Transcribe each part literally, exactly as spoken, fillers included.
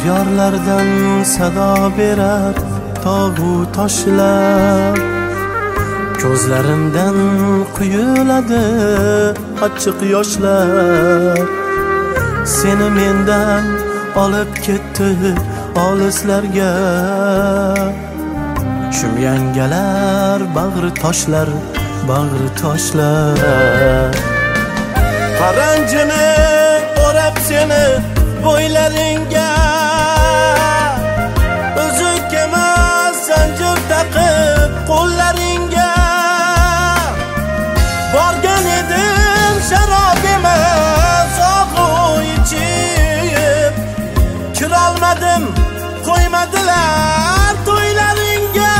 Yor-yorlardan sado berar tog'u toshlar, ko'zlarimdan quyiladi achchiq yoshlar. Seni mendan olib ketdi olislarga, shum yangalar bag'ri toshlar, bag'ri toshlar. Qaranjini o'rab seni bo'ylaringga, uzuk emas zanjir taqib qo'llaringga. Borgan edim sharob emas og'u ichib, kirolmadim qo'ymadilar to'ylaringga.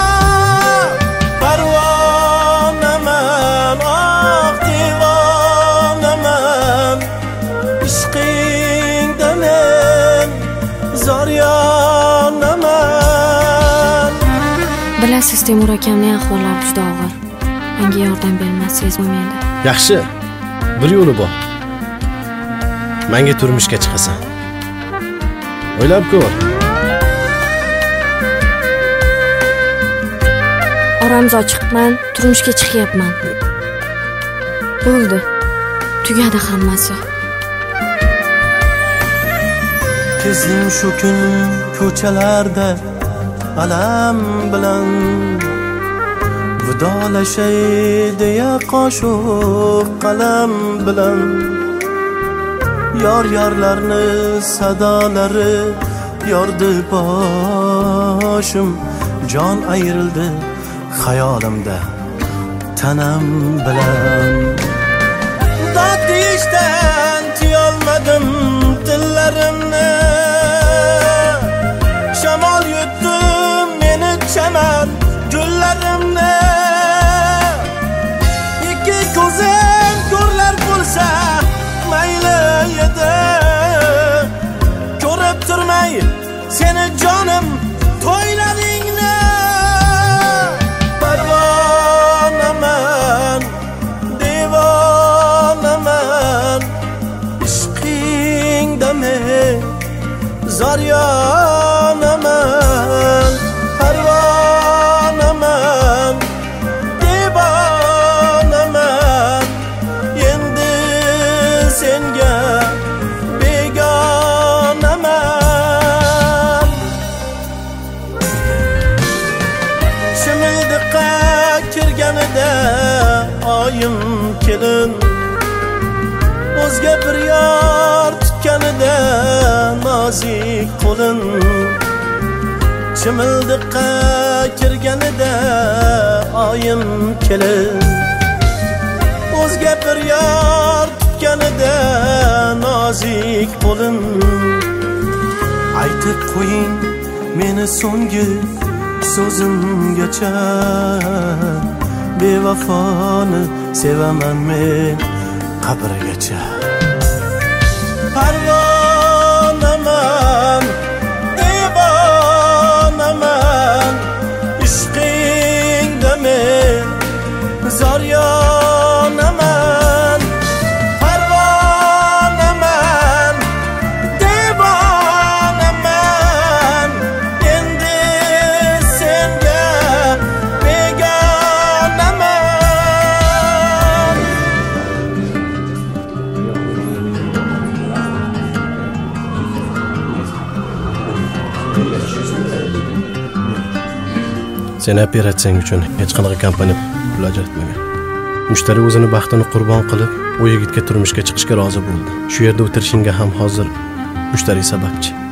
Parvonaman oq divonaman, ishqingda men zoryonaman. Bilasiz, Temur akamning ahvollari juda og'ir. Menga yordam bermasangiz bo'lmaydi. Yaxshi, bir yo'li bor. Menga turmushga chiqasan. O'ylab ko'r. Oramiz ochiqman, turmushga chiqyapman. Bo'ldi. Tugadi hammasi. Kezdim shu kun ko'chalarda alam bilan, vidolashay deya qoshiq qalam bilan. Yor-yorlarni sadolari yordi boshim, jon ayrildi xayolimda tanam bilan. Dod deyishdan tiyolmadim tillarimni, shamol yutdi meni chaman gullarimni. Ikki ko'zim ko'rlar bo'lsa mayli edi, ko'rib turmay seni jonim to'ylaringni. Parvonaman divonaman, ishqingda men zoryonaman. Parvonaman divonaman, endi senga begonaman. Shimildiqqa kirganida oyim kelin, o'zga bir yor tutganida nozik qo'lin. Shimildiqqa kirganida oyim kelin, o'zga bir yor tutganida nozik qo'lin. Aytib qo'ying meni so'nggi so'zimgacha, bevafoni sevaman men qabrgacha. Parvonaman divonaman, ishqingda men zoryonaman. Parvonaman divonaman, endi senga begonaman. Seni operatsiyang uchun hech qanaqa kompaniya pul ajratmagan. Mushtari o'zini baxtini qurbon qilib, u yigitga turmushga chiqishga rozi bo'ldi. Shu yerda o'tirishingga ham hozir mushtari sababchi.